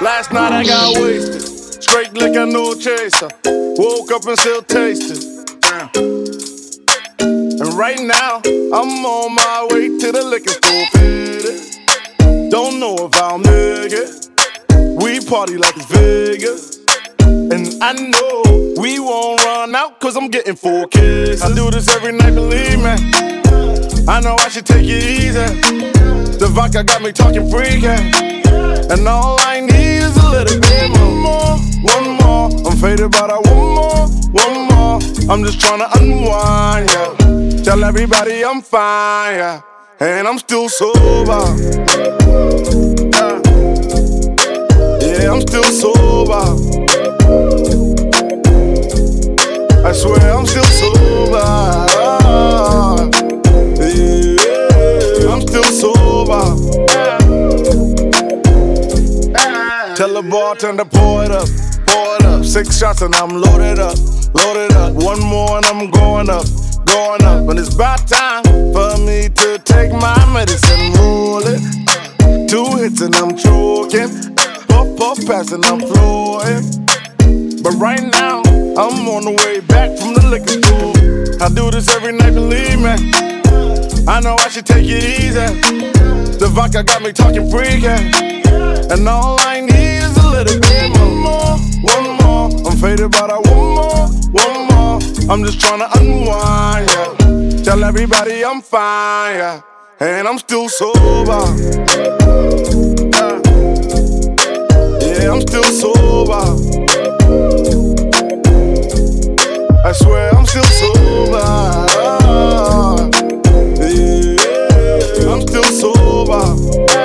Last night I got wasted. Straight liquor, no chaser. Woke up and still tasted. And right now, I'm on my way to the liquor store. Don't know if I'll make it. We party like it's Vegas. And I know we won't run out, cause I'm getting 4 kisses. I do this every night, believe me. I know I should take it easy. The vodka got me talking freaky. And all I need is a little bit more. One more, I'm faded but I want more. One more, I'm just tryna unwind, yeah. Tell everybody I'm fine, yeah. And I'm still sober. Yeah, I'm still sober. I swear I'm still sober. Yeah, I'm still sober. Tell the bartender pour it up, pour it up. 6 shots and I'm loaded up, loaded up. 1 more and I'm going up, going up. And it's about time for me to take my medicine, roll it. 2 hits and I'm choking. Puff, puff, pass and I'm flowing. But right now, I'm on the way back from the liquor store. I do this every night, believe me. I know I should take it easy. The vodka got me talking freaky. And all I need is a little bit more. One more, I'm faded but I want more. One more, I'm just tryna unwind, yeah. Tell everybody I'm fine, yeah. And I'm still sober. Yeah, I'm still sober. I swear I'm still sober. Yeah, I'm still sober.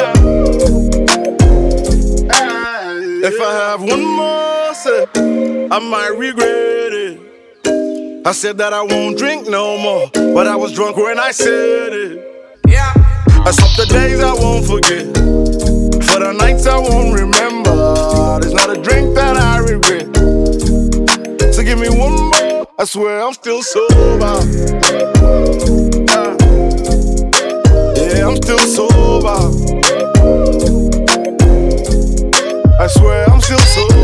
If I have 1 more sip, I might regret it. I said that I won't drink no more, but I was drunk when I said it. Yeah. I some the days I won't forget, for the nights I won't remember. There's not a drink that I regret. So give me 1 more, I swear I'm still sober. Yeah, I'm still sober. I swear I'm still sober.